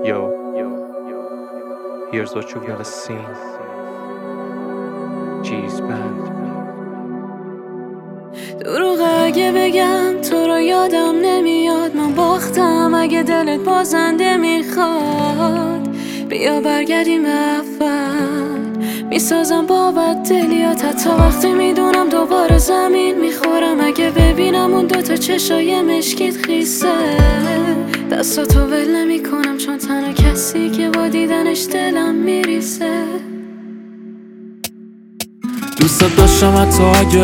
Here's what you've never seen. G's band. دروغ اگه بگم تو رو یادم نمیاد، من باختم اگه دلت بازنده میخواد. بیا برگردیم به اول، میسازم بابت دلیات حتی وقتی میدونم دوباره زمین میخورم. اگه ببینم اون دوتا چشای مشکیت خیسه، دستاتو ول نمی کنم چون تنها کسی که با دیدنش دلم میریسه. دوست داشتم حتی اگه